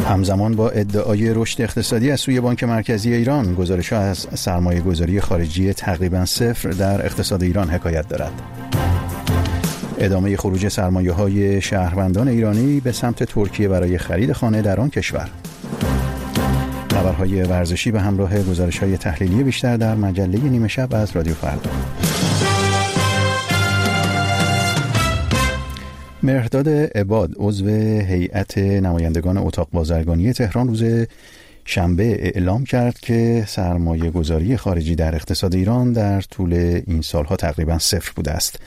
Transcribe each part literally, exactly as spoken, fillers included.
همزمان با ادعای رشد اقتصادی از سوی بانک مرکزی ایران، گزارش‌ها از سرمایه‌گذاری خارجی تقریباً صفر در اقتصاد ایران حکایت دارد. ادامه خروج سرمایه‌های شهروندان ایرانی به سمت ترکیه برای خرید خانه در آن کشور. خبرهای ورزشی به همراه گزارش‌های تحلیلی بیشتر در مجله نیمه شب از رادیو فردا. مهرداد عباد، عضو هیئت نمایندگان اتاق بازرگانی تهران، روز شنبه اعلام کرد که سرمایه گذاری خارجی در اقتصاد ایران در طول این سالها تقریبا صفر بوده است.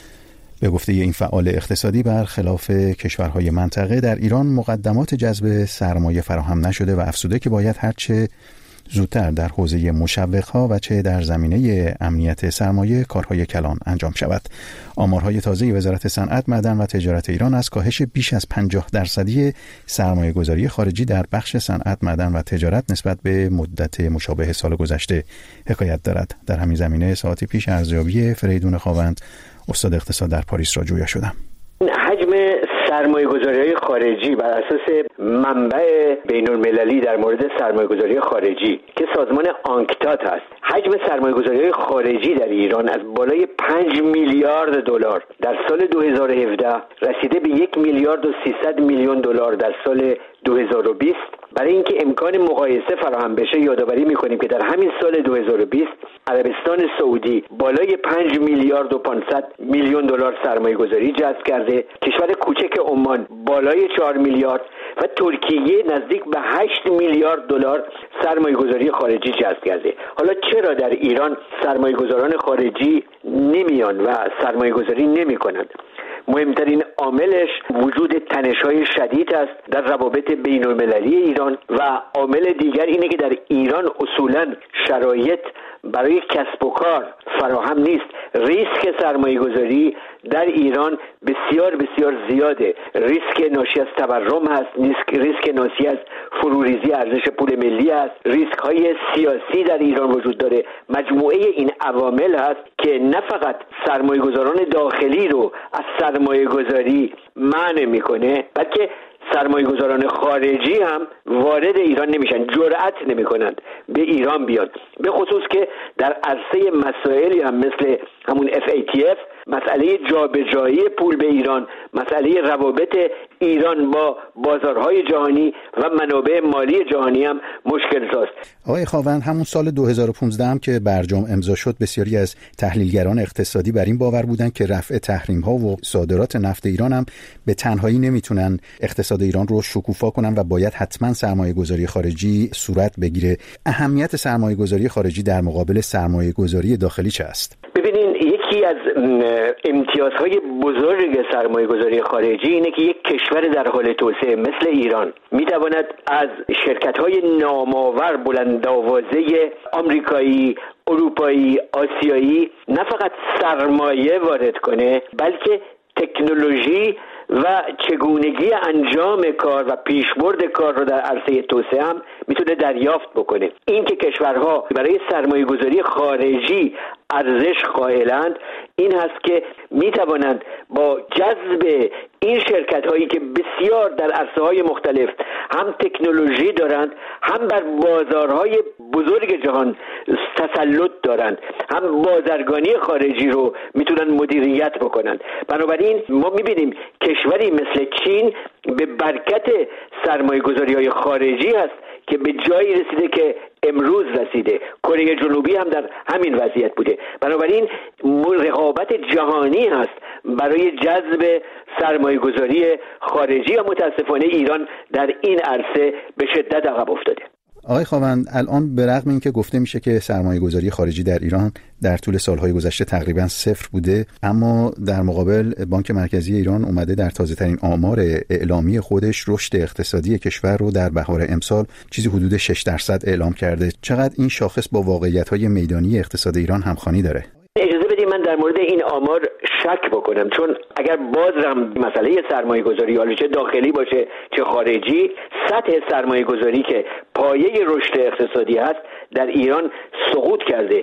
به گفته این فعال اقتصادی، برخلاف کشورهای منطقه در ایران مقدمات جذب سرمایه فراهم نشده و افزوده که باید هرچه زودتر در حوزه مشوق‌ها و چه در زمینه امنیت سرمایه کارهای کلان انجام شود. آمارهای تازه وزارت صنعت، معدن و تجارت ایران از کاهش بیش از پنجاه درصدی سرمایه‌گذاری خارجی در بخش صنعت، معدن و تجارت نسبت به مدت مشابه سال گذشته حکایت دارد. در همین زمینه ساعتی پیش ارزیابی فریدون خاوند، استاد اقتصاد در پاریس، را جویا شدم. حجم سرمایه‌گذاری‌های خارجی بر اساس منبع بین‌المللی در مورد سرمایه‌گذاری خارجی که سازمان آنکتاد هست، حجم سرمایه‌گذاری‌های خارجی در ایران از بالای پنج میلیارد دلار در سال دو هزار و هفده رسیده به یک میلیارد و سیصد میلیون دلار در سال دو هزار و بیست. برای اینکه امکان مقایسه فراهم بشه یادآوری می‌کنیم که در همین سال دو هزار و بیست عربستان سعودی بالای پنج میلیارد و پانصد میلیون دلار سرمایه‌گذاری جذب کرده، کشور کوچک عمان بالای چهار میلیارد و ترکیه نزدیک به هشت میلیارد دلار سرمایه‌گذاری خارجی جذب کرده. حالا چرا در ایران سرمایه‌گذاران خارجی نمیان و سرمایه‌گذاری نمی‌کنند؟ مهمترین عاملش وجود تنش‌های شدید است در روابط بین‌المللی ایران و عامل دیگر اینه که در ایران اصولاً شرایط برای کسب و کار فراهم نیست. ریسک سرمایه‌گذاری در ایران بسیار بسیار زیاده. ریسک ناشی از تورم هست، ریسک ناشی از فروریزی ارزش پول ملی است، ریسک های سیاسی در ایران وجود داره. مجموعه این عوامل هست که نه فقط سرمایه‌گذاران داخلی رو از سرمایه‌گذاری منع میکنه، بلکه سرمایه‌گذاران خارجی هم وارد ایران نمیشن، جرأت نمیکنند به ایران بیان، به خصوص که در عرصه مسائلی هم مثل همون اف ای تی اف، مسئله جابجایی پول به ایران، مسئله روابط ایران با بازارهای جهانی و منابع مالی جهانی هم مشکل ساز. آقای خاوند، همون سال دو هزار و پانزده هم که برجام امضا شد، بسیاری از تحلیلگران اقتصادی بر این باور بودند که رفع تحریم‌ها و صادرات نفت ایران هم به تنهایی نمیتونن اقتصاد ایران رو شکوفا کنن و باید حتما سرمایه‌گذاری خارجی صورت بگیره. اهمیت سرمایه‌گذاری خارجی در مقابل سرمایه‌گذاری داخلی چه است؟ ببینین، یکی از امتیازهای بزرگ سرمایه‌گذاری خارجی اینه که یک کشور در حال توسعه مثل ایران میتواند از شرکت‌های نامآور بلندآوازه آمریکایی، اروپایی، آسیایی نه فقط سرمایه وارد کنه، بلکه تکنولوژی و چگونگی انجام کار و پیشبرد کار رو در عرصه توسعه هم میتونه دریافت بکنه. این که کشورها برای سرمایه‌گذاری خارجی ارزش قائلند، این هست که میتوانند با جذب این شرکت هایی که بسیار در عرصه های مختلف هم تکنولوژی دارند، هم بر بازارهای بزرگ جهان تسلط دارند، هم بازرگانی خارجی رو میتونن مدیریت بکنند. بنابراین ما میبینیم کشوری مثل چین به برکت سرمایه‌گذاری های خارجی هست که به جایی رسیده که امروز رسیده. کره جنوبی هم در همین وضعیت بوده. بنابراین رقابت جهانی هست برای جذب سرمایه‌گذاری خارجی و متاسفانه ایران در این عرصه به شدت عقب افتاده. آقای خاوند، الان به رغم اینکه گفته میشه که سرمایه‌گذاری خارجی در ایران در طول سالهای گذشته تقریبا صفر بوده، اما در مقابل بانک مرکزی ایران اومده در تازه‌ترین آمار اعلامی خودش رشد اقتصادی کشور رو در بهار امسال چیزی حدود شش درصد اعلام کرده. چقدر این شاخص با واقعیت‌های میدانی اقتصاد ایران همخوانی داره؟ اجازه بدید من در مورد این آمار شک بکنم، چون اگر بازم مسئله سرمایه گذاری حالا چه داخلی باشه چه خارجی، سطح سرمایه گذاری که پایه رشد اقتصادی هست در ایران سقوط کرده.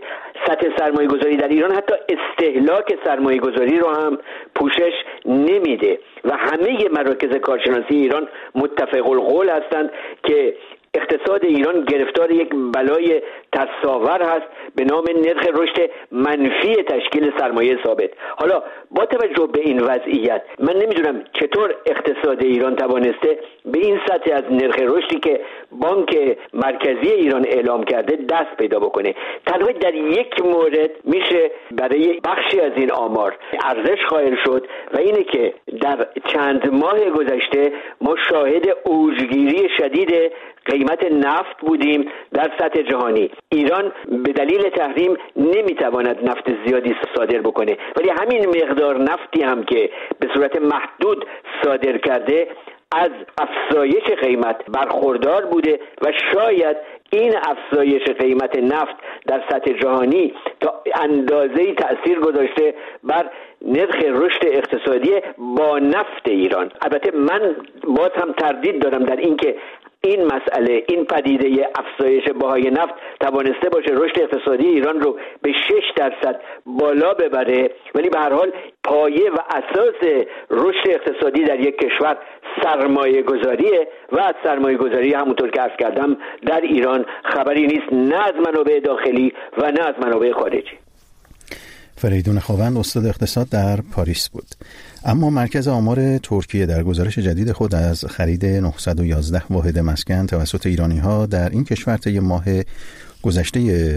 سطح سرمایه گذاری در ایران حتی استهلاک سرمایه گذاری رو هم پوشش نمیده و همه مراکز کارشناسی ایران متفق القول هستند که اقتصاد ایران گرفتار یک بلای تصاور هست به نام نرخ رشد منفی تشکیل سرمایه ثابت. حالا با توجه به این وضعیت من نمیدونم چطور اقتصاد ایران توانسته به این سطح از نرخ رشدی که بانک مرکزی ایران اعلام کرده دست پیدا بکنه. تنها در یک مورد میشه برای بخشی از این آمار ارزش قائل شد و اینه که در چند ماه گذشته ما شاهد اوجگیری شدید قیمت نفت بودیم در سطح جهانی. ایران به دلیل تحریم نمیتواند نفت زیادی صادر بکنه، ولی همین مقدار نفتی هم که به صورت محدود صادر کرده از افزایش قیمت برخوردار بوده و شاید این افزایش قیمت نفت در سطح جهانی تا اندازه‌ای تأثیر گذاشته بر نرخ رشد اقتصادی با نفت ایران. البته من باز هم تردید دارم در این که این مسئله، این پدیده افزایش بهای نفت توانسته باشه رشد اقتصادی ایران رو به شش درصد بالا ببره، ولی به هر حال پایه و اساس رشد اقتصادی در یک کشور سرمایه گذاریه و از سرمایه گذاری همونطور که عرض کردم در ایران خبری نیست، نه از منابع داخلی و نه از منابع خارجی. فریدون خاوند استاد اقتصاد در پاریس بود. اما مرکز آمار ترکیه در گزارش جدید خود از خرید نهصد و یازده واحد مسکن توسط ایرانی‌ها در این کشور طی ماه گذشته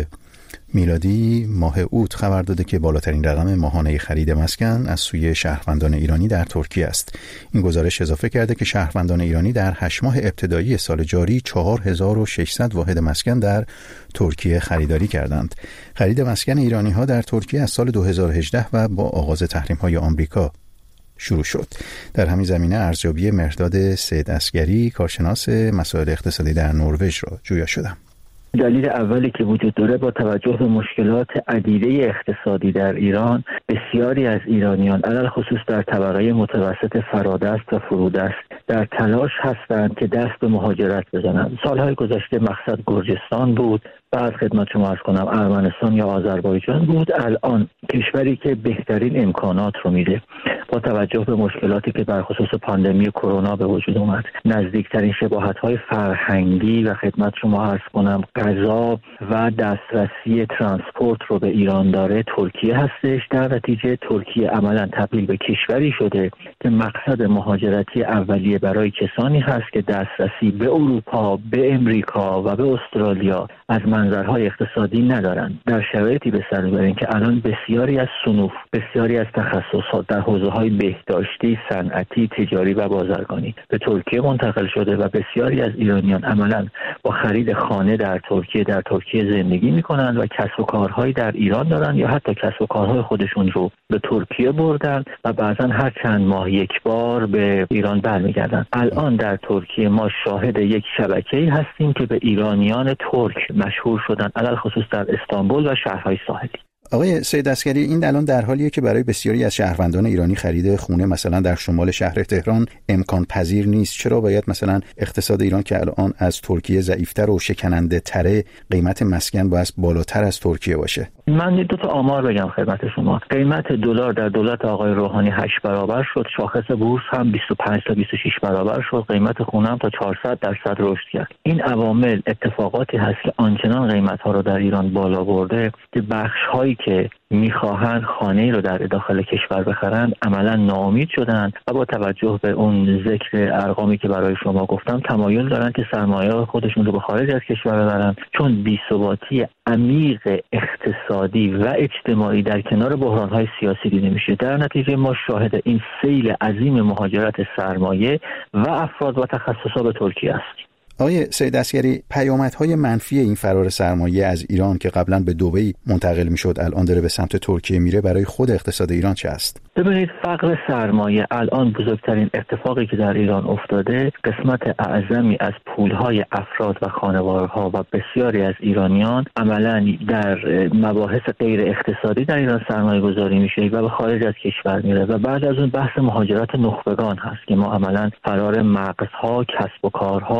میلادی ماه اوت خبر داده که بالاترین رقم ماهانه خرید مسکن از سوی شهروندان ایرانی در ترکیه است. این گزارش اضافه کرده که شهروندان ایرانی در هشت ماه ابتدایی سال جاری چهار هزار و ششصد واحد مسکن در ترکیه خریداری کردند. خرید مسکن ایرانی‌ها در ترکیه از سال دو هزار و هجده و با آغاز تحریم‌های آمریکا شروع شد. در همین زمینه ارزیابی مهرداد سید عسگری کارشناس مسائل اقتصادی در نروژ را جویا شدم. دلیل اولی که وجود داره با توجه به مشکلات عدیده اقتصادی در ایران، بسیاری از ایرانیان علل خصوص در طبقه متوسط فرادست و فرودست در تلاش هستند که دست به مهاجرت بزنند. سالهای گذشته مقصد گرجستان بود، بعد خدمت شما عرض کنم ارمنستان یا آذربایجان بود. الان کشوری که بهترین امکانات رو میده با توجه به مشکلاتی که بر خصوص پاندمی کرونا به وجود اومد، نزدیکترین شباهت‌های فرهنگی و خدمت شما عرض کنم غذا و دسترسی ترانسپورت رو به ایران داره ترکیه هستش. در نتیجه ترکیه عملاً تبدیل به کشوری شده که مقصد مهاجرتی اولیه برای کسانی هست که دسترسی به اروپا، به امریکا و به استرالیا از منظرهای اقتصادی ندارند. در شرایطی به سر میبریم که الان بسیاری از صنوف، بسیاری از تخصصات در حوزه‌های بهداشتی، صنعتی، تجاری و بازرگانی به ترکیه منتقل شده و بسیاری از ایرانیان عملاً با خرید خانه در ترکیه در ترکیه زندگی میکنند و کسب و کارهایی در ایران دارن یا حتی کسب و کارهای خودشون رو به ترکیه بردن و بعضا هر چند ماه یک بار به ایران برمیگردن. الان در ترکیه ما شاهد یک شبکه‌ای هستیم که به ایرانیان ترک مشهور شدن، علل خصوص در استانبول و شهرهای ساحلی. آقای سید عسگری، این الان در حالیه که برای بسیاری از شهروندان ایرانی خرید خونه مثلا در شمال شهر تهران امکان پذیر نیست. چرا باید مثلا اقتصاد ایران که الان از ترکیه ضعیف‌تر و شکننده تره قیمت مسکن باید بالاتر از ترکیه باشه؟ من دو تا آمار بگم خدمت شما. قیمت دلار در دولت آقای روحانی هشت برابر شد، شاخص بورس هم بیست و پنج تا بیست و شش برابر شد، قیمت خونه هم تا چهارصد درصد رشد کرد. این عوامل اتفاقاتی هست که آنچنان قیمت‌ها رو در ایران بالا برده که بخش‌هایی که میخواهند خانه‌ای رو در داخل کشور بخرند عملا ناامید شدند و با توجه به اون ذکر ارقامی که برای شما گفتم تمایل دارند که سرمایه خودشون رو به خارج از کشور ببرن، چون بی‌ثباتی عمیق اقتصادی و اجتماعی در کنار بحران‌های سیاسی دیده میشه. در نتیجه ما شاهد این سیل عظیم مهاجرت سرمایه و افراد و تخصصات به ترکیه هستیم. آقای سید عسگری، پیامدهای منفی این فرار سرمایه از ایران که قبلا به دبی منتقل میشد الان داره به سمت ترکیه میره برای خود اقتصاد ایران چه است؟ ببینید، فقر سرمایه الان بزرگترین اتفاقی که در ایران افتاده، قسمت اعظمی از پولهای افراد و خانوارها و بسیاری از ایرانیان عملا در مباحث غیر اقتصادی در ایران سرمایه گذاری میشه و به خارج از کشور میره و بعد از اون بحث مهاجرت نخبگان هست که ما عملا فرار مغزها، کسب و کارها و پیش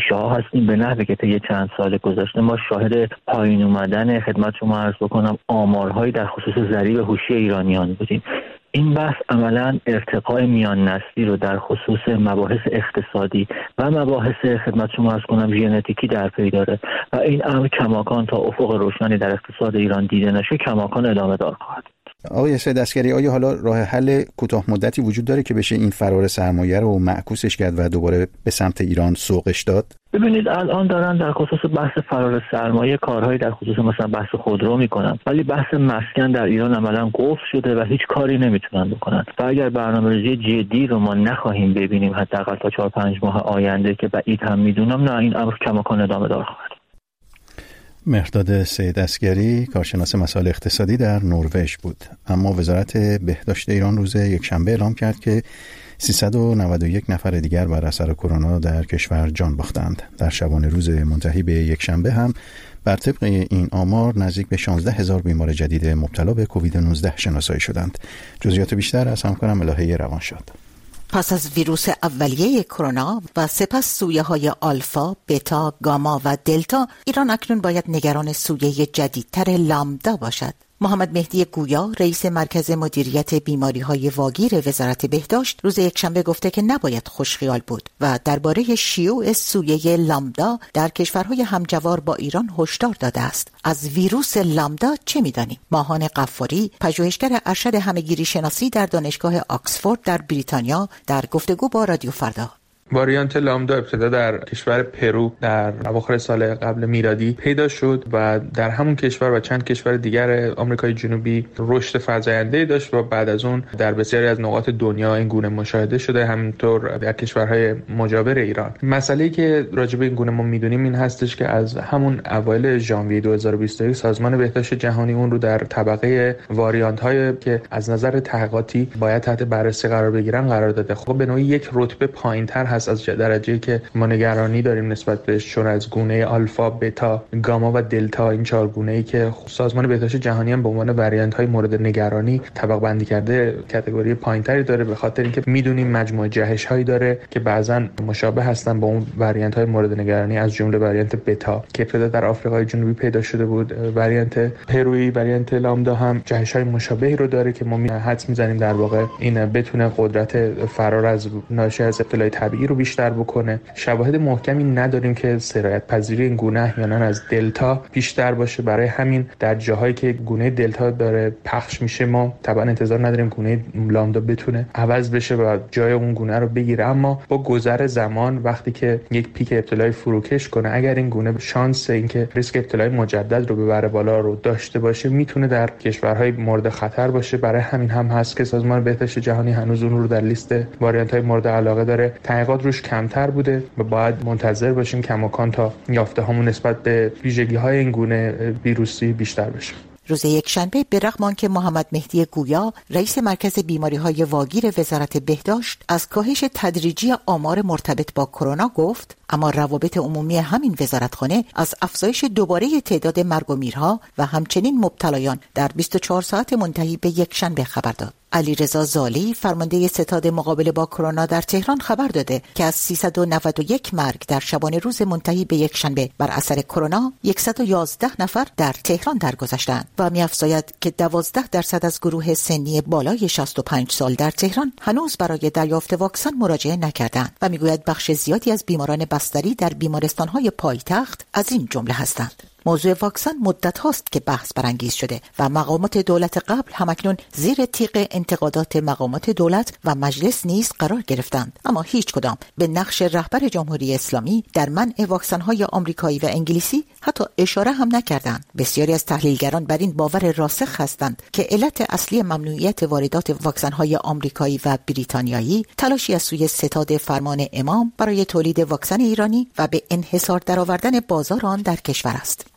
ریشه ها هستیم، به نحوی که طی چند سال گذشته ما شاهد پایین اومدن، خدمت شما عرض بکنم، آمارهایی در خصوص ضریب هوشی ایرانیان بودیم. این بحث عملاً ارتقاء میان نسلی رو در خصوص مباحث اقتصادی و مباحث خدمت شما عرض کنم ژنتیکی در پی داره و این امر کماکان تا افق روشنی در اقتصاد ایران دیده نشه کماکان ادامه دار خواهد. آقای سید عسگری، آیا حالا راه حل کوتاه مدتی وجود داره که بشه این فرار سرمایه رو معکوسش کرد و دوباره به سمت ایران سوقش داد؟ ببینید الان دارن در خصوص بحث فرار سرمایه کارهایی در خصوص مثلا بحث خودرو میکنن، ولی بحث مسکن در ایران عملاً قفل شده و هیچ کاری نمیتونن بکنن و اگر برنامه‌ریزی جدی رو ما نخواهیم ببینیم حداقل تا چهار پنج ماه آینده که بعید هم میدونم، نه این امر کماکان ادامه دار خواهد. مهرداد سید عسگری، کارشناس مسائل اقتصادی در نروژ بود. اما وزارت بهداشت ایران روز یکشنبه اعلام کرد که سیصد و نود و یک نفر دیگر بر اثر کرونا در کشور جان باختند. در شبانه روز منتهی به یکشنبه هم بر طبق این آمار نزدیک به شانزده هزار بیمار جدید مبتلا به کووید نوزده شناسایی شدند. جزئیات بیشتر از همکارم الهه روانشاد. پس از ویروس اولیه کرونا و سپس سویه های آلفا، بتا، گاما و دلتا، ایران اکنون باید نگران سویه جدیدتر لامدا باشد. محمد مهدی گویا، رئیس مرکز مدیریت بیماری‌های واگیر وزارت بهداشت، روز یکشنبه گفته که نباید خوشخیال بود و درباره شیوع سویه لامدا در کشورهای همجوار با ایران هشدار داده است. از ویروس لامدا چه می‌دانیم؟ ماهان غفاری، پژوهشگر ارشد همه‌گیری شناسی در دانشگاه آکسفورد در بریتانیا، در گفتگو با رادیو فردا: واریانت لامدا ابتدا در کشور پرو در اواخر سال قبل میلادی پیدا شد و در همون کشور و چند کشور دیگر آمریکای جنوبی رشد فزاینده‌ای داشت و بعد از اون در بسیاری از نقاط دنیا این گونه مشاهده شده، همینطور در کشورهای مجاور ایران. مسئله‌ای که راجع به این گونه ما میدونیم این هستش که از همون اوایل ژانویه دو هزار و بیست و یک سازمان بهداشت جهانی اون رو در طبقه واریانت‌های که از نظر تحقیقاتی باید تحت بررسی قرار بگیرن قرار داده. خب به نوعی یک رتبه پایین‌تر هست از درجه‌ای که ما نگرانی داریم نسبت بهش، چون از گونه آلفا، بتا، گاما و دلتا، این چهار گونه‌ای که سازمان بهداشت جهانی هم به عنوان واریانت‌های مورد نگرانی طبقه بندی کرده کاتگوری پایین‌تری داره، به خاطر اینکه میدونیم مجموعه جهش‌هایی داره که بعضاً مشابه هستن با اون واریانت‌های مورد نگرانی، از جمله واریانت بتا که ابتدا در آفریقای جنوبی پیدا شده بود. واریانت پرویی، واریانت لامدا هم جهش‌های مشابهی رو داره که ما حدس می‌زنیم در واقع این بتونه قدرت فرار از ناشی از ابتلای طبیعی رو بیشتر بکنه. شواهد محکمی نداریم که سرایت پذیری این گونه احیانا از دلتا بیشتر باشه، برای همین در جاهایی که گونه دلتا داره پخش میشه ما طبعا انتظار نداریم گونه لامدا بتونه عوض بشه و جای اون گونه رو بگیره. اما با گذر زمان وقتی که یک پیک ابتلای فروکش کنه، اگر این گونه شانس اینکه ریسک ابتلای مجدد رو ببره بالا رو داشته باشه، میتونه در کشورهای مورد خطر باشه. برای همین هم هست که سازمان بهداشت جهانی هنوز اون رو در لیست واریانت‌های مورد علاقه داره. تحقیقات روش کمتر بوده و باید منتظر باشیم کماکان تا یافته هامون نسبت به ویژگی‌های این گونه ویروسی بیشتر بشه. روز یکشنبه به رغم آنکه محمد مهدی گویا، رئیس مرکز بیماری‌های واگیر وزارت بهداشت، از کاهش تدریجی آمار مرتبط با کرونا گفت، اما روابط عمومی همین وزارتخانه از افزایش دوباره تعداد مرگ و میرها و همچنین مبتلایان در بیست و چهار ساعت منتهی به یکشنبه خبر داد. علیرضا زالی، فرمانده ستاد مقابله با کرونا در تهران، خبر داده که از سیصد و نود و یک مرگ در شبانه روز منتهی به یکشنبه بر اثر کرونا، صد و یازده نفر در تهران درگذشتند و می‌افزاید که دوازده درصد از گروه سنی بالای شصت و پنج سال در تهران هنوز برای دریافت واکسن مراجعه نکردند و میگوید بخش زیادی از بیماران بستری در بیمارستان‌های پایتخت از این جمله هستند. موضوع واکسن مدت هاست که بحث برانگیز شده و مقامات دولت قبل همکنون زیر تیغ انتقادات مقامات دولت و مجلس نیز قرار گرفتند، اما هیچ کدام به نقش رهبر جمهوری اسلامی در منع واکسن های آمریکایی و انگلیسی حتی اشاره هم نکردند. بسیاری از تحلیلگران بر این باور راسخ هستند که علت اصلی ممنوعیت واردات واکسن های آمریکایی و بریتانیایی تلاشی از سوی ستاد فرمان امام برای تولید واکسن ایرانی و به انحصار درآوردن بازار آن در کشور است.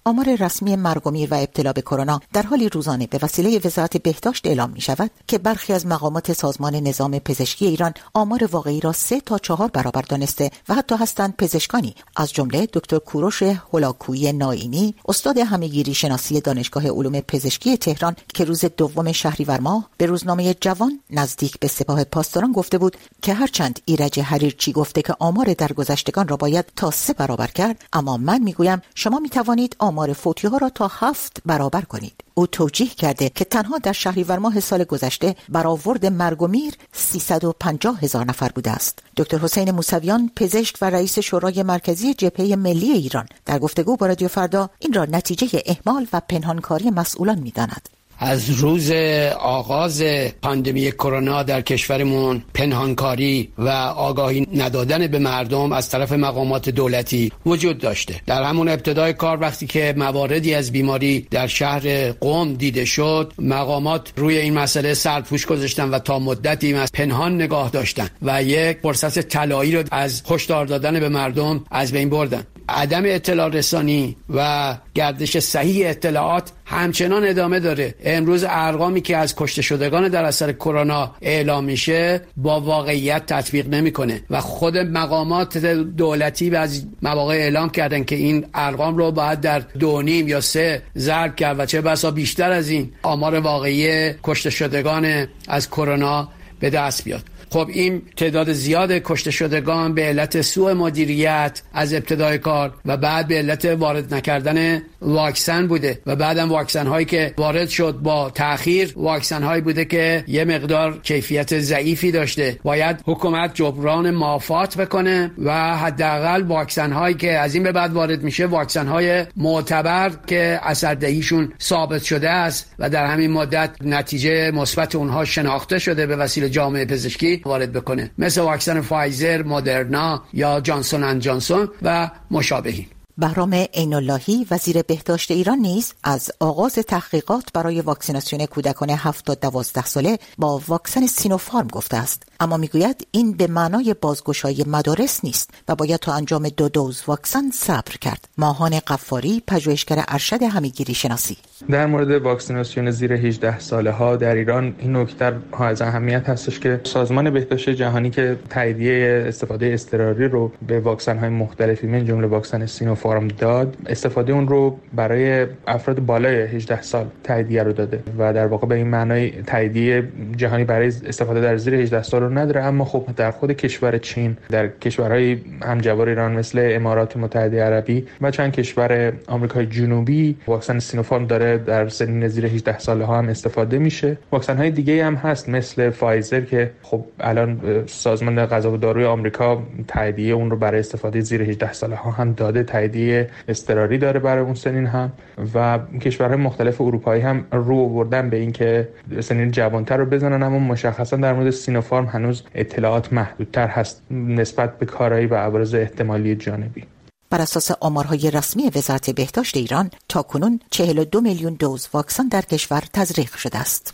آمار رسمی مرگ و میر و ابتلا به کرونا در حالی روزانه به وسیله وزارت بهداشت اعلام می شود که برخی از مقامات سازمان نظام پزشکی ایران آمار واقعی را سه تا چهار برابر دانسته و حتی هستند پزشکانی از جمله دکتر کوروش هولاکویی نائینی، استاد همهگیری شناسی دانشگاه علوم پزشکی تهران که روز دوم شهریور ماه به روزنامه جوان نزدیک به سپاه پاسداران گفته بود که هرچند ایرج حریرچی گفته که آمار درگذشتگان را باید تا سه برابر کرد، اما من میگویم شما میتوانید آمار فوتی ها را تا هفت برابر کنید. او توجیه کرده که تنها در شهریور ماه سال گذشته برآورد مرگ و میر سیصد و پنجاه هزار نفر بوده است. دکتر حسین موسویان، پزشک و رئیس شورای مرکزی جبهه ملی ایران، در گفتگو با رادیو فردا این را نتیجه اهمال و پنهانکاری مسئولان می‌داند. از روز آغاز پاندمی کرونا در کشورمون پنهانکاری و آگاهی ندادن به مردم از طرف مقامات دولتی وجود داشته. در همون ابتدای کار وقتی که مواردی از بیماری در شهر قم دیده شد، مقامات روی این مسئله سرپوش گذاشتن و تا مدتی از پنهان نگاه داشتن و یک فرصت طلایی رو از هشدار دادن به مردم از بین بردن. عدم اطلاع رسانی و گردش صحیح اطلاعات همچنان ادامه داره. امروز ارقامی که از کشته شدگان در اثر کرونا اعلام میشه با واقعیت تطبیق نمیکنه و خود مقامات دولتی از مواقع اعلام کردن که این ارقام رو باید در دو نیم یا سه ضرب کرد و چه بسا بیشتر از این آمار واقعی کشته شدگان از کرونا به دست بیاد. خب این تعداد زیاد کشته شدگان به علت سوء مدیریت از ابتدای کار و بعد به علت وارد نکردن واکسن بوده و بعدم واکسن هایی که وارد شد با تأخیر واکسن هایی بوده که یه مقدار کیفیت ضعیفی داشته. باید حکومت جبران مافات بکنه و حداقل واکسن هایی که از این به بعد وارد میشه واکسن های معتبر که اثردهیشون ثابت شده است و در همین مدت نتیجه مثبت اونها شناخته شده به وسیله جامعه پزشکی وارد بکنه، مثل واکسن فایزر، مدرنا یا جانسون اند جانسون و مشابهین. بهرام عین‌اللهی وزیر بهداشت ایران نیز از آغاز تحقیقات برای واکسیناسیون کودکان هفت تا دوازده ساله با واکسن سینوفارم گفته است، اما میگوید این به معنای بازگشایی مدارس نیست و باید تا انجام دو دوز واکسن صبر کرد. ماهان قفاری، پژوهشگر ارشد همهگیری شناسی: در مورد واکسیناسیون زیر هجده ساله ها در ایران این نکته ها از اهمیت هستش که سازمان بهداشت جهانی که تاییدیه استفاده اضطراری رو به واکسن های مختلفی من جمله واکسن سینوفارم داد، استفاده اون رو برای افراد بالای هجده سال تاییدیه رو داده و در واقع به این معنای تاییدیه جهانی برای استفاده در زیر هجده سال رو نداره. اما خب در خود کشور چین، در کشورهای همجوار ایران مثل امارات متحده عربی و چند کشور آمریکای جنوبی واکسن سینوفارم داره در سنین زیر هجده ساله ها هم استفاده میشه. واکسن های دیگه هم هست مثل فایزر که خب الان سازمان غذا و داروی آمریکا تاییدیه اون رو برای استفاده زیر هجده ساله ها هم داده، تاییدیه اضطراری داره برای اون سنین هم و کشورهای مختلف اروپایی هم رو آوردن به این که سنین جوانتر رو بزنن، اما مشخصا در مورد سینوفارم هنوز اطلاعات محدودتر هست نسبت به کارایی و عوارض احتمالی جانبی. بر اساس آمارهای رسمی وزارت بهداشت ایران تاکنون چهل و دو میلیون دوز واکسن در کشور تزریق شده است.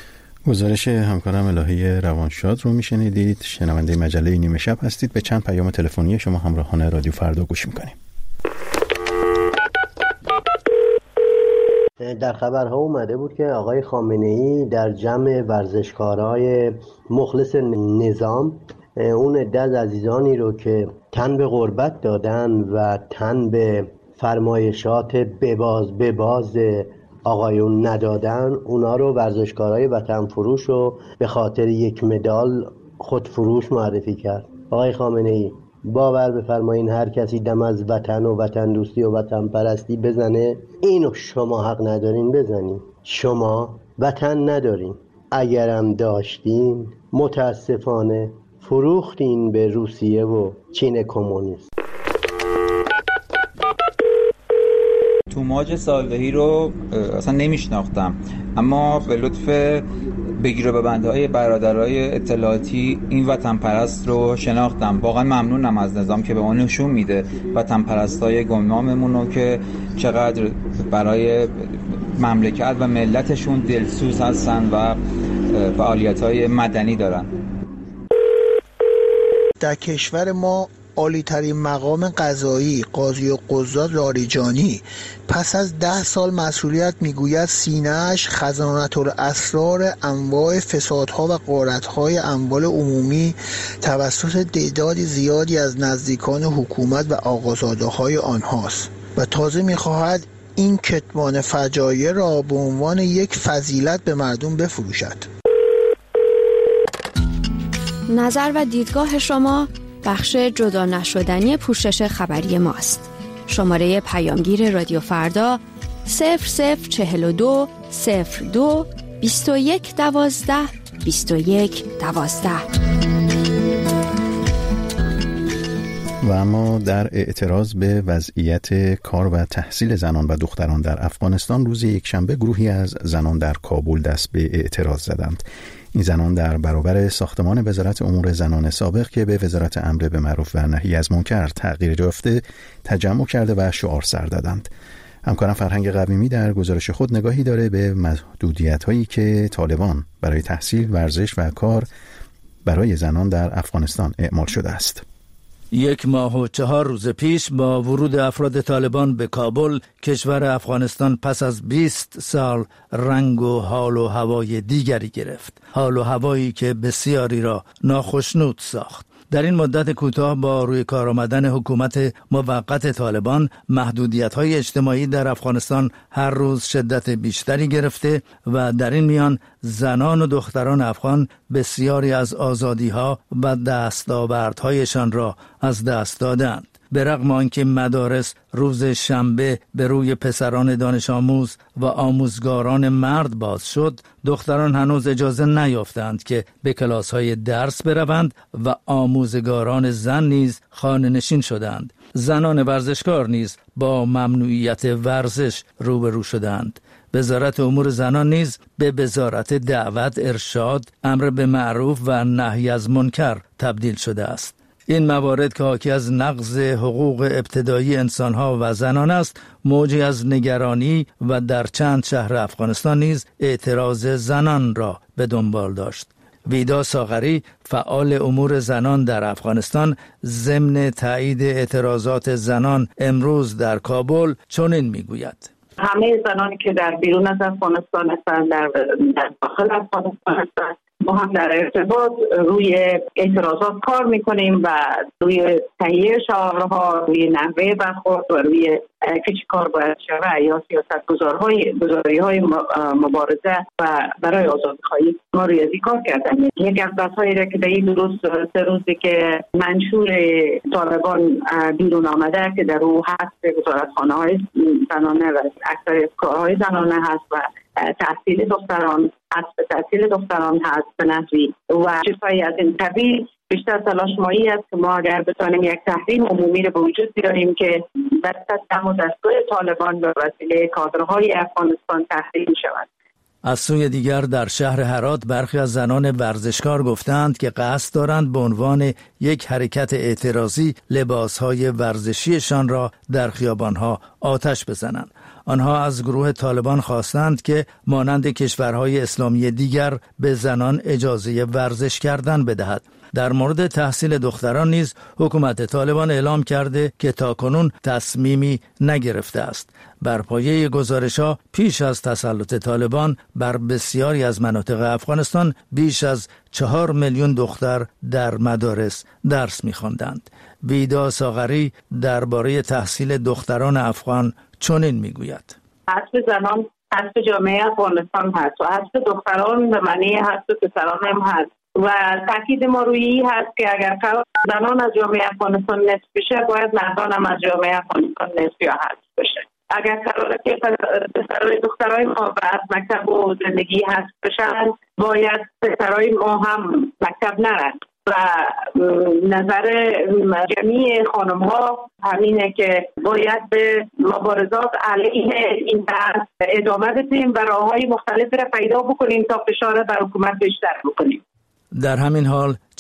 گزارش همکارم الهی روانشاد رو میشنیدید. شنونده مجله نیمه شب هستید. به چند پیام تلفنی شما همراهان رادیو فردا گوش میکنیم. در خبرها اومده بود که آقای خامنه‌ای در جمع ورزشکارای مخلص نظام اون عده از عزیزانی رو که تن به غربت دادن و تن به فرمایشات بباز بباز آقایون ندادن، اونا رو ورزشکارای وطن فروش رو به خاطر یک مدال خودفروش معرفی کرد. آقای خامنه‌ای باور بفرمایین هر کسی دم از وطن و وطن دوستی و وطن پرستی بزنه، اینو شما حق ندارین بزنین. شما وطن ندارین، اگرم داشتین متاسفانه فروختین به روسیه و چین کمونیست. توماج سالدهی رو اصلا نمیشناختم، اما به لطف بگیر و ببندهای برادرای اطلاعاتی این وطن پرست رو شناختم. واقعا ممنونم از نظام که به ما نشون میده وطن پرستای گمناممون رو که چقدر برای مملکت و ملتشون دلسوز هستن و فعالیت‌های مدنی دارن. در کشور ما عالی‌ترین مقام قضایی قاضی القضات لاریجانی پس از ده سال مسئولیت میگوید سینه‌اش خزانة الاسرار انواع فسادها و غارت‌های اموال عمومی توسط تعداد زیادی از نزدیکان حکومت و آقازاده‌های آنهاست و تازه می‌خواهد این کتمان فجایع را به عنوان یک فضیلت به مردم بفروشد. نظر و دیدگاه شما بخش جدا نشدنی پوشش خبری ماست. شماره پیامگیر رادیو فردا صفر صفر چهل و دو صفر دو بیست و یک دوازده بیست و یک دوازده. و اما در اعتراض به وضعیت کار و تحصیل زنان و دختران در افغانستان روز یکشنبه گروهی از زنان در کابل دست به اعتراض زدند. این زنان در برابر ساختمان وزارت امور زنان سابق که به وزارت امر به معروف و نهی از منکر تغییر یافته تجمع کرده و شعار سر دادند. همکارم فرهنگ قویمی در گزارش خود نگاهی داره به محدودیت‌هایی که طالبان برای تحصیل، ورزش و کار برای زنان در افغانستان اعمال شده است. یک ماه و چهار روز پیش با ورود افراد طالبان به کابل، کشور افغانستان پس از بیست سال رنگ و حال و هوای دیگری گرفت. حال و هوایی که بسیاری را ناخشنود ساخت. در این مدت کوتاه با روی کار آمدن حکومت موقت طالبان، محدودیت‌های اجتماعی در افغانستان هر روز شدت بیشتری گرفته و در این میان زنان و دختران افغان بسیاری از آزادی‌ها و دستاوردهایشان را از دست دادند. به رغم آنکه مدارس روز شنبه به روی پسران دانش آموز و آموزگاران مرد باز شد، دختران هنوز اجازه نیافتند که به کلاس‌های درس بروند و آموزگاران زن نیز خانه نشین شدند. زنان ورزشکار نیز با ممنوعیت ورزش روبرو شدند. وزارت امور زنان نیز به وزارت دعوت، ارشاد، امر به معروف و نهی از منکر تبدیل شده است. این موارد که حاکی از نقض حقوق ابتدایی انسانها و زنان است، موجی از نگرانی و در چند شهر افغانستان نیز اعتراض زنان را به دنبال داشت. ویدا ساغری، فعال امور زنان در افغانستان، ضمن تایید اعتراضات زنان امروز در کابل چنین میگوید: همه زنانی که در بیرون از افغانستان هستند، در داخل افغانستان هستند، ما هم در ارتباط روی اعتراضات کار میکنیم و روی تهیه شعارها، روی نحوه برخورد و روی که چی کار باید شود یا سیاست گذارهای گذاری های مبارزه و برای آزادی‌خواهی ما روی ازی کار کردن. یک از بحث‌هایی را که در این روز سه روزی که منشور طالبان بیرون آمده که در او هست وزارتخانه های زنانه و اکثر کارهای زنانه هست و تحصیل دختران هست، تحصیل دختران هست به نحوی و چیزهایی از این قبیل، بیشتر تلاش مایی است که ما اگر بتوانیم یک تحریم عمومی رو به وجود بیاریم که در دست و دستگاه طالبان به وسیله کادرهای افغانستان تحریم شود. از سوی دیگر در شهر هرات برخی از زنان ورزشکار گفتند که قصد دارند به عنوان یک حرکت اعتراضی لباسهای ورزشیشان را در خیابانها آتش بزنند. آنها از گروه طالبان خواستند که مانند کشورهای اسلامی دیگر به زنان اجازه ورزش کردن بدهد. در مورد تحصیل دختران نیز حکومت طالبان اعلام کرده که تاکنون تصمیمی نگرفته است. بر پایه گزارش‌ها پیش از تسلط طالبان بر بسیاری از مناطق افغانستان بیش از چهار میلیون دختر در مدارس درس می‌خواندند. ویدا ساغری درباره تحصیل دختران افغان چنین میگوید: حسب زنان حسب جامعه افغانستان هست و حسب دختران به معنی حسب پسران هم هست و تاکید ما روی این هست که اگر زنان از جامعه افغانستان نصف بشه، باید مردان هم از جامعه افغانستان نصف یا حذف بشه. اگر قراره که پسرای دخترای ما از مکتب و زندگی حذف بشن، باید پسرای ما هم مکتب نرن و نظر جمعی خانم ها همینه که باید به مبارزات علیه این بحث ادامه بدیم و راههای مختلفی را پیدا بکنیم تا فشار بر حکومت بیشتر بکنیم. در همین حال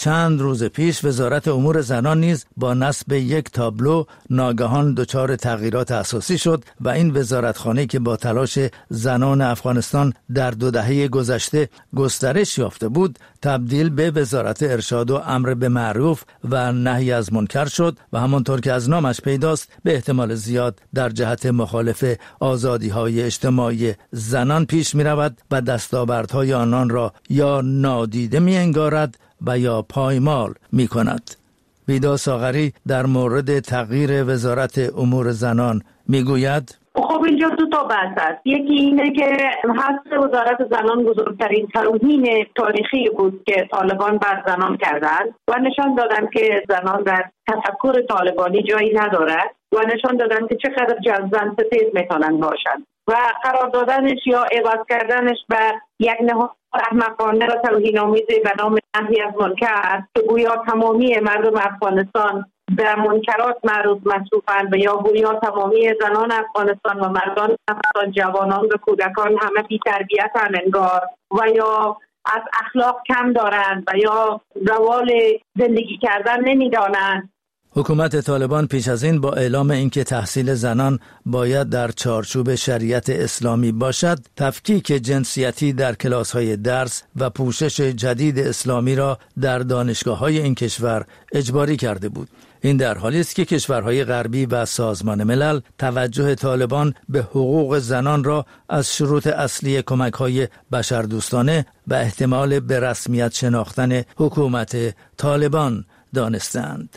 چند روز پیش وزارت امور زنان نیز با نصب یک تابلو ناگهان دچار تغییرات اساسی شد و این وزارتخانه که با تلاش زنان افغانستان در دو دهه گذشته گسترش یافته بود تبدیل به وزارت ارشاد و امر به معروف و نهی از منکر شد و همانطور که از نامش پیداست به احتمال زیاد در جهت مخالف آزادی‌های اجتماعی زنان پیش می‌رود و دستاوردهای آنان را یا نادیده می‌انگارد و یا پایمال می‌کند. ویدا ساغری در مورد تغییر وزارت امور زنان می‌گوید: خب اینجا دو تا بحث است. یکی اینه که حذف وزارت زنان بزرگترین توهین تاریخی بود که طالبان بر زنان کردند و نشان دادن که زنان در تفکر طالبانی جایی ندارد و نشان دادن که چقدر زن ستیز میتونن باشند و قرار دادنش یا عوض کردنش به یک نهاد احمقانه و توهین‌آمیزی به نام نهی از منکر که گویا تمامی مردم افغانستان به منکرات معروف مصروفند و یا گویا تمامی زنان افغانستان و مردان افغانستان، جوانان و کودکان همه بی تربیت انگار و یا از اخلاق کم دارند و یا روال زندگی کردن نمیدانند. حکومت طالبان پیش از این با اعلام اینکه تحصیل زنان باید در چارچوب شریعت اسلامی باشد، تفکیک جنسیتی در کلاس‌های درس و پوشش جدید اسلامی را در دانشگاه‌های این کشور اجباری کرده بود. این در حالی است که کشورهای غربی و سازمان ملل توجه طالبان به حقوق زنان را از شروط اصلی کمک‌های بشردوستانه و احتمال به رسمیت شناختن حکومت طالبان دانستند.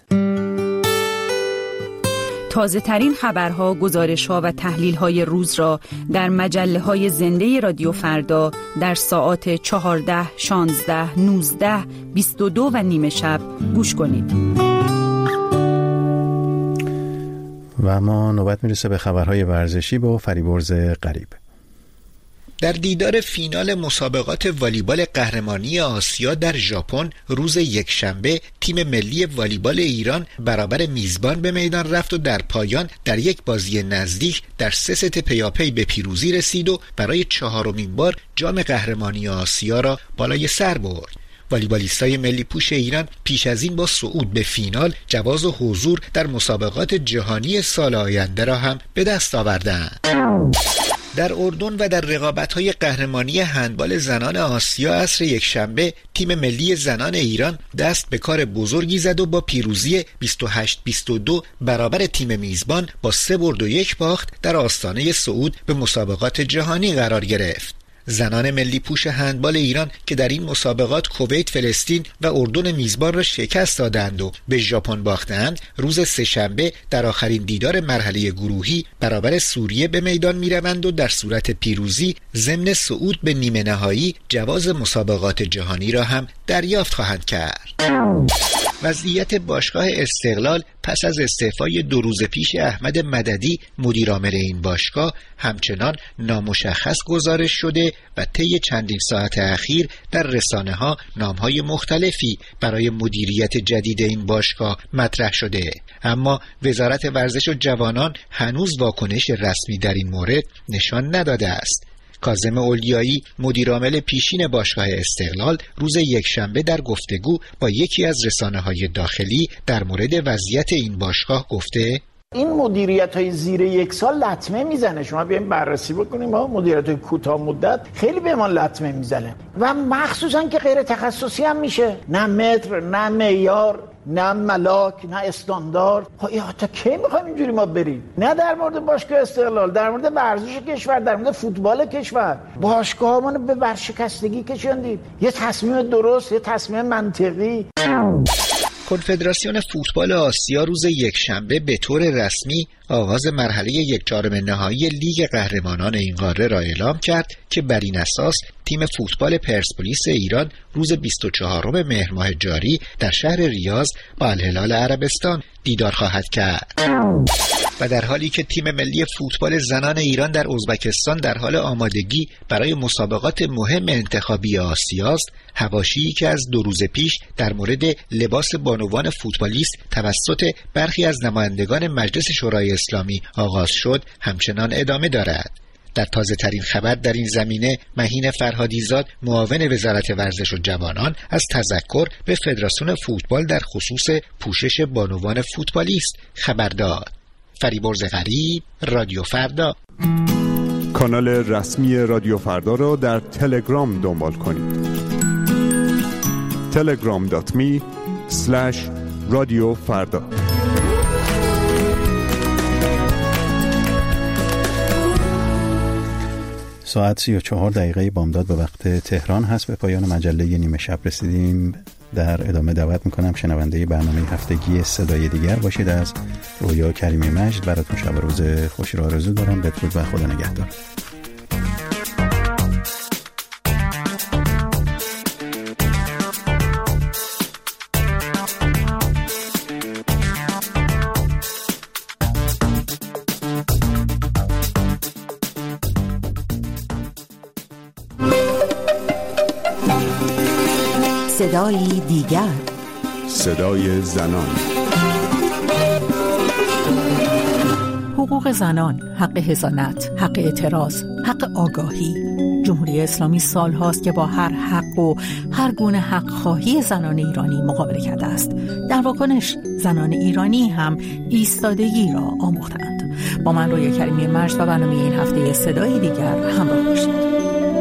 تازه ترین خبرها، گزارش‌ها و تحلیل‌های روز را در مجله‌های زنده رادیو فردا در ساعات چهارده، شانزده، نوزده، بیست و دو و نیم شب گوش کنید. و ما نوبت میرسه به خبرهای ورزشی با فریبرز قریب. در دیدار فینال مسابقات والیبال قهرمانی آسیا در ژاپن روز یکشنبه تیم ملی والیبال ایران برابر میزبان به میدان رفت و در پایان در یک بازی نزدیک در سه ست پیاپی به پیروزی رسید و برای چهارمین بار جام قهرمانی آسیا را بالای سر برد. والیبالیستای ملی پوش ایران پیش از این با صعود به فینال جواز حضور در مسابقات جهانی سال آینده را هم به دست آوردند. در اردن و در رقابت‌های قهرمانی هندبال زنان آسیا عصر یکشنبه تیم ملی زنان ایران دست به کار بزرگی زد و با پیروزی بیست و هشت بیست و دو برابر تیم میزبان با سه برد و یک باخت در آستانه صعود به مسابقات جهانی قرار گرفت. زنان ملی پوش هندبال ایران که در این مسابقات کویت، فلسطین و اردن میزبان را شکست دادند و به ژاپن باختند، روز سه‌شنبه در آخرین دیدار مرحله گروهی برابر سوریه به میدان میروند و در صورت پیروزی ضمن صعود به نیمه نهایی جواز مسابقات جهانی را هم دریافت خواهند کرد. وضعیت باشگاه استقلال پس از استعفای دو روز پیش احمد مددی مدیرعامل این باشگاه همچنان نامشخص گزارش شده و طی چندین ساعت اخیر در رسانه‌ها نام‌های مختلفی برای مدیریت جدید این باشگاه مطرح شده، اما وزارت ورزش و جوانان هنوز واکنش رسمی در این مورد نشان نداده است. کاظم اولیایی مدیرعامل پیشین باشگاه استقلال روز یکشنبه در گفتگو با یکی از رسانه‌های داخلی در مورد وضعیت این باشگاه گفته: این مدیریت های زیر یک سال لطمه میزنه. شما بیایم بررسی بکنیم، ما مدیریت های کوتاه مدت خیلی به ما لطمه میزنه و مخصوصا که غیر تخصصی هم میشه، نه متر، نه معیار، نه ملاک، نه استاندارد. ها تا کی میخوایم اینجوری ما بریم؟ نه در مورد باشگاه استقلال، در مورد ورزش کشور، در مورد فوتبال کشور. باشگاهمون به ورشکستگی کشوندیم. یه تصمیم درست، یه تصمیم منطقی. کنفدراسیون فوتبال آسیا روز یکشنبه به طور رسمی آغاز مرحله یک چهارم نهایی لیگ قهرمانان این قاره را اعلام کرد که بر این اساس تیم فوتبال پرسپولیس ایران روز بیست و چهارم مهر ماه جاری در شهر ریاض با الهلال عربستان دیدار خواهد کرد. و در حالی که تیم ملی فوتبال زنان ایران در ازبکستان در حال آمادگی برای مسابقات مهم انتخابی آسیاست، حواشی که از دو روز پیش در مورد لباس بانوان فوتبالیست توسط برخی از نمایندگان مجلس شورای اسلامی آغاز شد همچنان ادامه دارد. در تازه ترین خبر در این زمینه مهین فرهادیزاد معاون وزارت ورزش و جوانان از تذکر به فدراسیون فوتبال در خصوص پوشش بانوان فوتبالیست خبر داد. فریبرز غریب، رادیو فردا. کانال رسمی رادیو فردا را در تلگرام دنبال کنید. تلگرام دات می اسلش رادیو فردا. ساعت سی و چهار دقیقه بامداد به وقت تهران هست. به پایان مجله نیمه شب رسیدیم. در ادامه دعوت میکنم شنونده برنامه هفتگی صدای دیگر باشید. از رویا کریمی مجد براتون شب روز خوشی را آرزو دارم. بدرود و خدا نگهدار. صدای دیگر، صدای زنان. حقوق زنان، حق حضانت، حق اعتراض، حق آگاهی. جمهوری اسلامی سال هاست که با هر حق و هر گونه حق خواهی زنان ایرانی مقابله کرده است. در واکنش زنان ایرانی هم ایستادگی را آموختند. با من رویا کریمی مجد و برنامه این هفته صدای دیگر همراه باشید.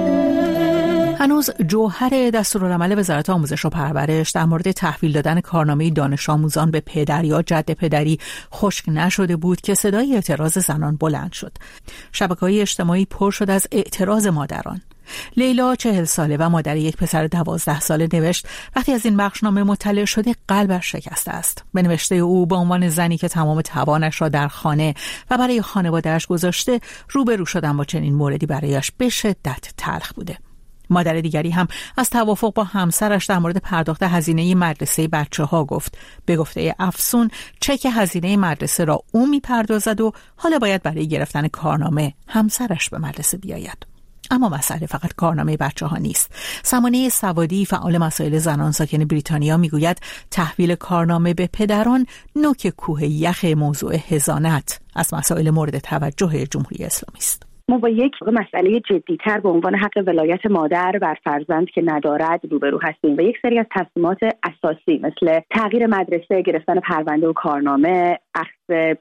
هنوز جوهر دستورالعمل وزارت آموزش و پرورش در مورد تحویل دادن کارنامه دانش آموزان به پدر یا جد پدری خشک نشده بود که صدای اعتراض زنان بلند شد. شبکه‌های اجتماعی پر شد از اعتراض مادران. لیلا چهل ساله و مادر یک پسر دوازده ساله نوشت وقتی از این بخشنامه مطلع شده قلبش شکسته است. به نوشته او به عنوان زنی که تمام توانش را در خانه و برای خانواده‌اش گذاشته روبرو شدن با چنین موردی برایش به شدت تلخ بوده. مادر دیگری هم از توافق با همسرش در مورد پرداخت هزینه مدرسه بچه‌ها گفت. به گفته افسون چک هزینه مدرسه را او می‌پردازد و حالا باید برای گرفتن کارنامه همسرش به مدرسه بیاید. اما مسئله فقط کارنامه بچه‌ها نیست. سمانه سوادی فعال مسائل زنان ساکن بریتانیا میگوید تحویل کارنامه به پدران نوک کوه یخ موضوع حضانت از مسائل مورد توجه جمهوری اسلامی است. ما با یک مسئله جدی‌تر به عنوان حق ولایت مادر بر فرزند که ندارد روبرو هستیم و یک سری از تصمیمات اساسی مثل تغییر مدرسه، گرفتن پرونده و کارنامه، اخذ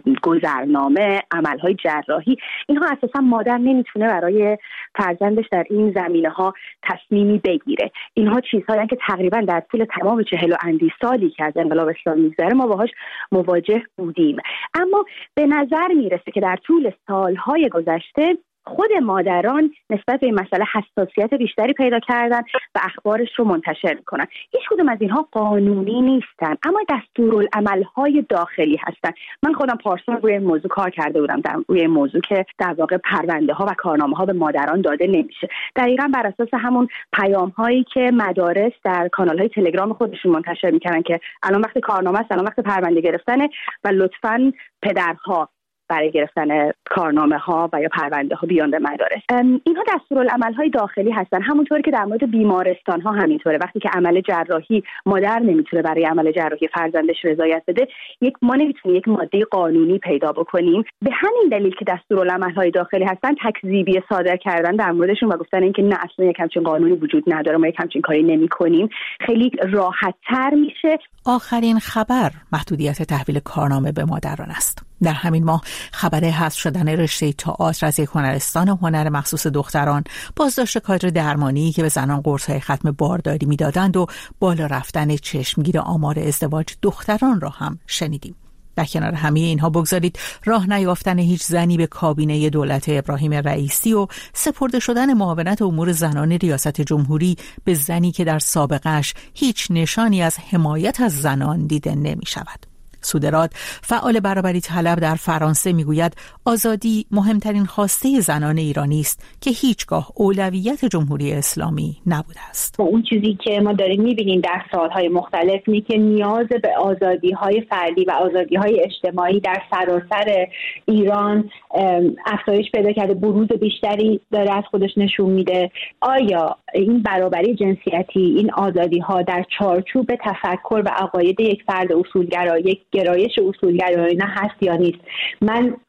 گذرنامه، عملهای جراحی، اینها اساسا مادر نمیتونه برای فرزندش در این زمینه‌ها تصمیمی بگیره. اینها چیزهایی که تقریبا در طول تمام چهل و اندی سالی که از انقلاب اسلامی می‌گذره ما باهاش مواجه بودیم. اما به نظر میرسه که در طول سالهای گذشته خود مادران نسبت به این مسئله حساسیت بیشتری پیدا کردن و اخبارش رو منتشر میکنن. هیچ کدوم از اینها قانونی نیستن اما دستورالعمل‌های داخلی هستن. من خودم پارسال روی این موضوع کار کرده بودم، در روی این موضوع که در واقع پرونده ها و کارنامه ها به مادران داده نمیشه. دقیقاً بر اساس همون پیام هایی که مدارس در کانال های تلگرام خودشون منتشر میکنن که الان وقت کارنامه است، الان وقت پرونده گرفتنه و لطفاً پدرها برای گرفتن کارنامه ها و یا پرونده ها بیان به مدارس. اینها دستورالعمل های داخلی هستن. همونطور که در مورد بیمارستان ها همینطوره. وقتی که عمل جراحی مادر نمیتونه برای عمل جراحی فرزندش رضایت بده، یک ما نمیتونیم یک ماده قانونی پیدا بکنیم. به همین دلیل که دستورالعمل های داخلی هستن تکذیبی صادر کردن در موردشون و گفتن اینکه نه اصلا یک همچین قانونی وجود نداره، ما یک همچین کاری نمی‌کنیم، خیلی راحت تر میشه. آخرین خبر محدودیت تحویل کارنامه به مادران است. در همین ماه خبر حذف شدن رشته تئاتر از یک هنرستان هنر مخصوص دختران، بازداشت کادر درمانی که به زنان قرص‌های ختم بارداری میدادند و بالا رفتن چشمگیر آمار ازدواج دختران را هم شنیدیم. در کنار همه اینها بگذارید راه نیافتن هیچ زنی به کابینه دولت ابراهیم رئیسی و سپرده شدن معاونت امور زنان ریاست جمهوری به زنی که در سابقه‌اش هیچ نشانی از حمایت از زنان دیده نمی شود. سودراد فعال برابری طلب در فرانسه میگوید آزادی مهمترین خواسته زنان ایرانی است که هیچگاه اولویت جمهوری اسلامی نبوده است. اون چیزی که ما داریم میبینیم در سالهای مختلف اینه که نیاز به آزادی‌های فردی و آزادی‌های اجتماعی در سراسر ایران افزایش پیدا کرده، بروز بیشتری داره از خودش نشون میده. آیا این برابری جنسیتی، این آزادی‌ها در چارچوب تفکر و عقاید یک فرد اصولگرا، یک گرایش اصولگرایانه هست یا نیست؟ من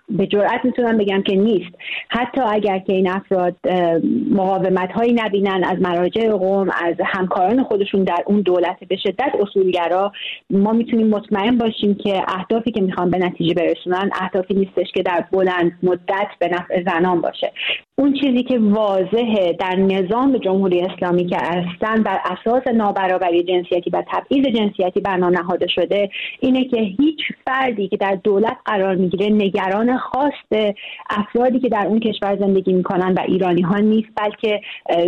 به جرئت میتونم بگم که نیست. حتی اگر که این افراد مقاومت هایی نبینن از مراجع قوم، از همکاران خودشون در اون دولت به شدت اصولگرا، ما میتونیم مطمئن باشیم که اهدافی که میخوان به نتیجه برسونن اهدافی نیستش که در بلند مدت به نفع زنان باشه. اون چیزی که واضحه در نظام جمهوری اسلامی که اصلا بر اساس نابرابری جنسیتی و تبعیض جنسیتی بنا نهاده شده اینه که هیچ فردی که در دولت قرار میگیره نگران خواست افرادی که در اون کشور زندگی میکنن و ایرانی ها نیست، بلکه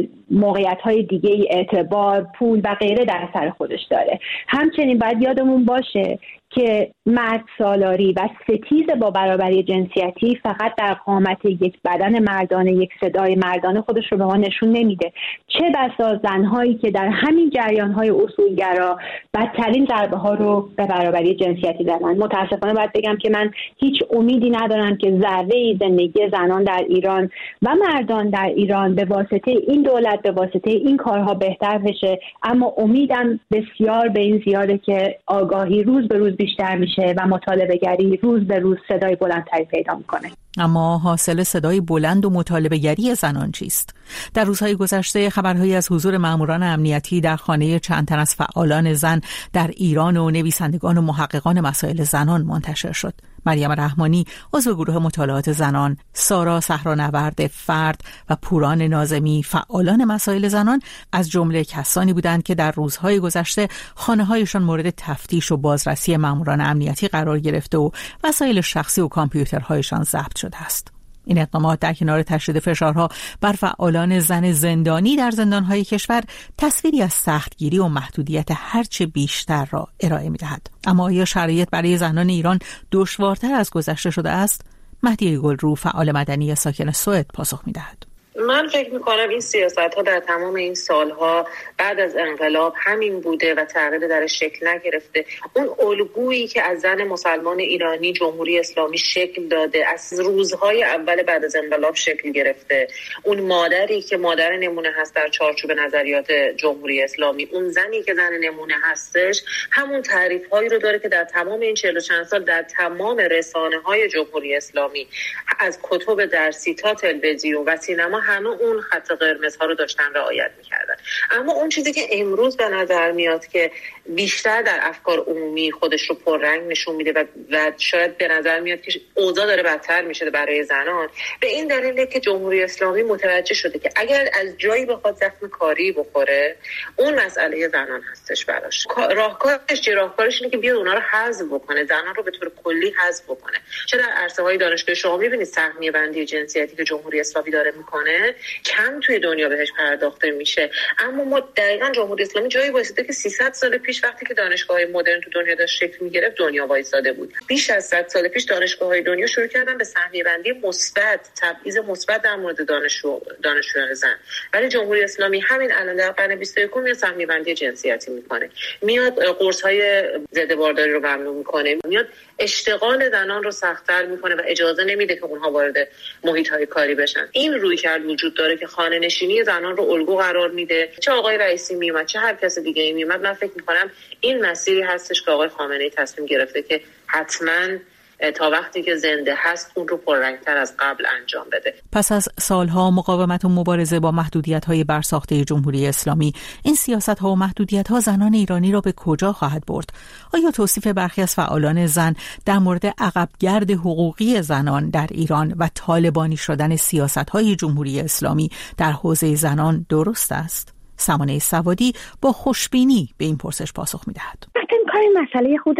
موقعیت های دیگه، اعتبار، پول و غیره در سر خودش داره. همچنین باید یادمون باشه که مرد سالاری و ستیز با برابری جنسیتی فقط در قامت یک بدن مردانه، یک صدای مردانه خودش رو به ما نشون نمیده. چه بسا زنهایی که در همین جریان‌های اصولگرا بدترین ضربه ها رو به برابری جنسیتی زدن. متاسفانه باید بگم که من هیچ امیدی ندارم که ذره‌ای زندگی زنان در ایران و مردان در ایران به واسطه این دولت، به واسطه این کارها بهتر بشه، اما امیدم بسیار به این زیاده که آگاهی روز به روز بیشتر میشه و مطالبه گری روز به روز صدای بلندتری پیدا میکنه. اما حاصل صدای بلند و مطالبه گری زنان چیست؟ در روزهای گذشته خبرهایی از حضور ماموران امنیتی در خانه چند تن از فعالان زن در ایران و نویسندگان و محققان مسائل زنان منتشر شد. مریم رحمانی عضو گروه مطالعات زنان، سارا صحرانورد فرد و پوران ناظمی فعالان مسائل زنان از جمله کسانی بودند که در روزهای گذشته خانه‌هایشان مورد تفتیش و بازرسی ماموران امنیتی قرار گرفته و وسایل شخصی و کامپیوترهایشان ضبط شده است. این اقدامات در کنار تشدید فشارها بر فعالان زن زندانی در زندانهای کشور تصویری از سختگیری و محدودیت هرچه بیشتر را ارائه می‌دهد. اما آیا شرایط برای زنان ایران دشوارتر از گذشته شده است؟ مهدی گلرو فعال مدنی ساکن سوئد پاسخ می‌دهد. من فکر میکنم این سیاست ها در تمام این سالها بعد از انقلاب همین بوده و تغییر در شکل نگرفته. اون الگویی که از زن مسلمان ایرانی جمهوری اسلامی شکل داده از روزهای اول بعد از انقلاب شکل گرفته، اون مادری که مادر نمونه هست در چارچوب نظریات جمهوری اسلامی، اون زنی که زن نمونه هستش، همون تعریف هایی رو داره که در تمام این چهل و چند سال در تمام رسانه های جمهوری اسلامی از کتب درسی تا تلویزیون و سینما همه اون خط قرمز ها رو داشتن رعایت میکردن. اما اون چیزی که امروز به نظر میاد که بیشتر در افکار عمومی خودش رو پررنگ نشون میده و, و شاید به نظر میاد که اوضاع داره بدتر میشه برای زنان، به این دلیله که جمهوری اسلامی متوجه شده که اگر از جایی بخواد زخم کاری بخوره اون مسئله زنان هستش براش. راهکارش چه؟ راهکارش اینه که بیاد اونا رو حذف بکنه، زنان رو به طور کلی حذف بکنه. چه در عرصه های دانشگاه شما میبینید سهمیه بندی جنسیتی که جمهوری اسلامی داره میکنه کم توی دنیا بهش پرداخته میشه، اما ما دقیقاً جمهوری اسلامی جایی وایساده که سیصد سال پیش وقتی که دانشگاه‌های مدرن تو دنیا داشت شکل می‌گرفت دنیا وایساده بود. بیش از صد سال پیش دانشگاه‌های دنیا شروع کردن به سهمیه بندی مثبت، تبعیض مثبت در مورد دانشجو دانشجویان زن. ولی جمهوری اسلامی همین الان در قرن بیست و یکم میاد سهمیه بندی جنسیتی میکنه، میاد قرص‌های ضد بارداری رو ممنوع میکنه، میاد اشتغال زنان رو سخت‌تر میکنه و اجازه نمیده که اونها وارد محیط‌های کاری بشن. این رویکرد وجود داره که خانه نشینی زنان رو الگو قرار میده. چه آقای رئیسی میومد چه هر کس دیگه ای میومد، من فکر میکنم این مسیری هستش که آقای خامنه‌ای تصمیم گرفته که حتماً تا وقتی که زنده هست اون رو پررنگتر از قبل انجام بده. پس از سالها مقاومت و مبارزه با محدودیت‌های برساخته جمهوری اسلامی، این سیاست‌ها و محدودیت‌ها زنان ایرانی را به کجا خواهد برد؟ آیا توصیف برخی از فعالان زن در مورد عقبگرد حقوقی زنان در ایران و طالبانی شدن سیاست‌های جمهوری اسلامی در حوزه زنان درست است؟ سمانه سوادی با خوشبینی به این پرسش پاسخ می‌دهد. این مسئله خود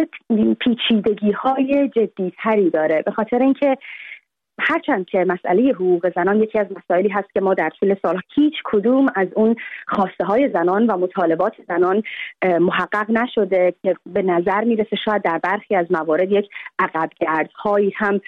پیچیدگی‌های جدی‌تری داره، به خاطر اینکه هرچند که مسئله حقوق زنان یکی از مسائلی هست که ما در طول سال‌ها هیچ کدوم از اون خواسته های زنان و مطالبات زنان محقق نشده که به نظر میرسه شاید در برخی از موارد یک عقبگردهایی هم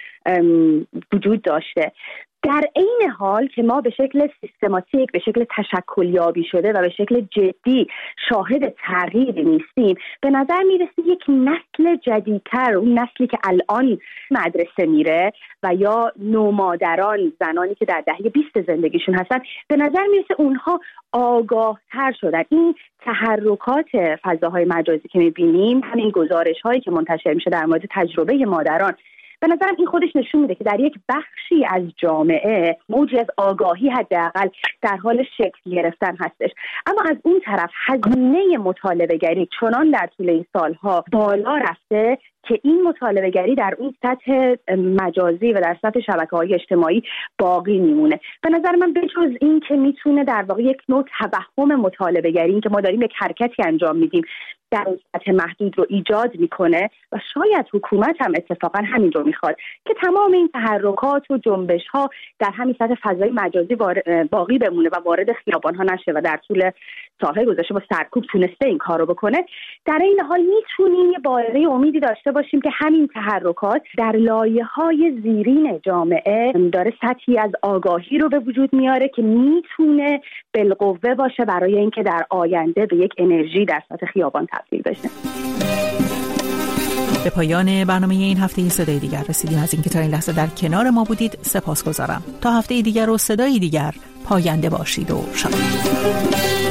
وجود داشته. در عین حال که ما به شکل سیستماتیک، به شکل تشکلیابی شده و به شکل جدی شاهد تغییری نیستیم، به نظر میرسه یک نسل جدیدتر، اون نسلی که الان مدرسه میره و یا نومادران، زنانی که در دهه بیست زندگیشون هستن، به نظر میرسه اونها آگاه‌تر شدن. این تحرکات فضاهای مجازی که میبینیم، همین گزارش هایی که منتشر میشه در مورد تجربه مادران به نظرم این خودش نشون میده که در یک بخشی از جامعه موجی از آگاهی حداقل در حال شکل گرفتن هستش. اما از اون طرف هزینه مطالبه‌گری چنان در طول این سالها بالا رفته که این مطالبه‌گری در اون سطح مجازی و در سطح شبکه‌های اجتماعی باقی میمونه. به نظر من بجز این که میتونه در واقع یک نوع توهم مطالبه‌گری، این که ما داریم یک حرکتی انجام میدیم در اون سطح محدود رو ایجاد میکنه و شاید حکومت هم اتفاقا همین رو میخواد که تمام این تحرکات و جنبش ها در همین سطح فضای مجازی باقی بمونه و وارد خیابان ها نشه و در طول سالهای گذشته با سرکوب تونسته این کار رو بکنه. در این حال میتونیم یه بارقه امیدی داشته باشیم که همین تحرکات در لایه‌های زیرین جامعه داره سطحی از آگاهی رو به وجود میاره که میتونه بالقوه باشه برای اینکه در آینده به یک انرژی در سطح خیابان تبدیل بشه. به پایان برنامه این هفته صدای دیگر رسیدیم. از اینکه تا این لحظه در کنار ما بودید سپاسگزارم. تا هفته دیگر و صدای دیگر پاینده باشید و شاد.